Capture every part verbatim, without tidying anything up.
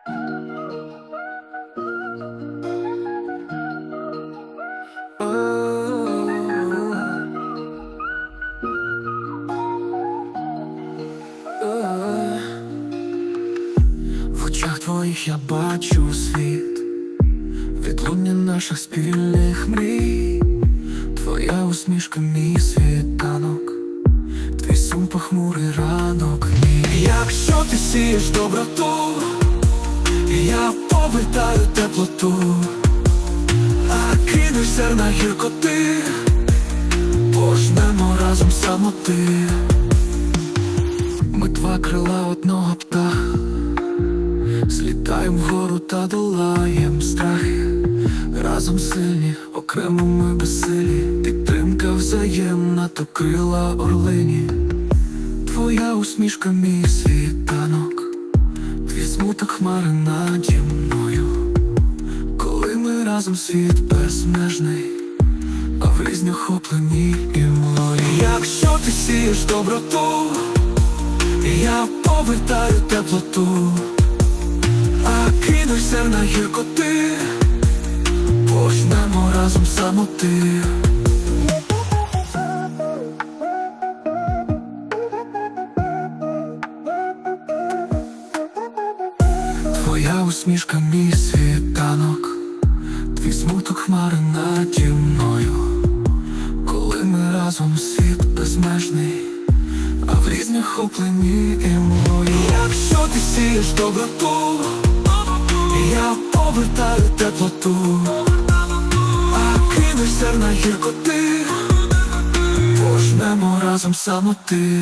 В очах твоїх я бачу світ, відлуння наших спільних мрій. Твоя усмішка, мій світанок, твій сум похмурий ранок мій. Якщо ти сієш доброту, я повертаю теплоту, а кинеш зерна гіркоти, пожнемо разом самоти. Ми два крила одного птаха, злітаєм вгору та долаєм страхи. Разом сильні, окремо ми безсилі, підтримка взаємна, то крила орлині. Твоя усмішка, мій світанок, твій смуток хмари наді мною. Коли ми разом, світ безмежний, а в різні охоплені і млої. Якщо ти сієш доброту, я повертаю теплоту, а кинеш зерна гіркоти, почнемо разом самоти. Твоя усмішка, мій світанок, твій смуток хмари наді мною. Коли ми разом, світ безмежний, а в різних оплені і млою. Якщо ти сієш доброту, я повертаю теплоту, а кинеш зерна гіркоти, пожнемо разом самоти.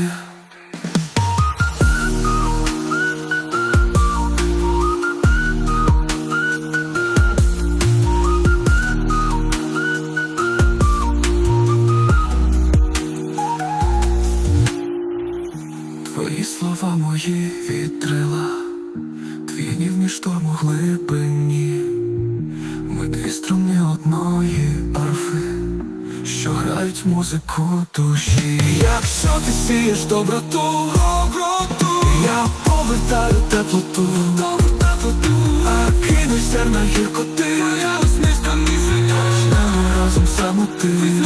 Твої слова мої вітрила, твій гнівний шторм у глибині. Ми дві струни одної арфи, що грають музику душі. Якщо ти сієш доброту, доброту, я повертаю теплоту, теплоту, а кинеш зерна гіркоти, я усмішка, мій світанок, разом самоти.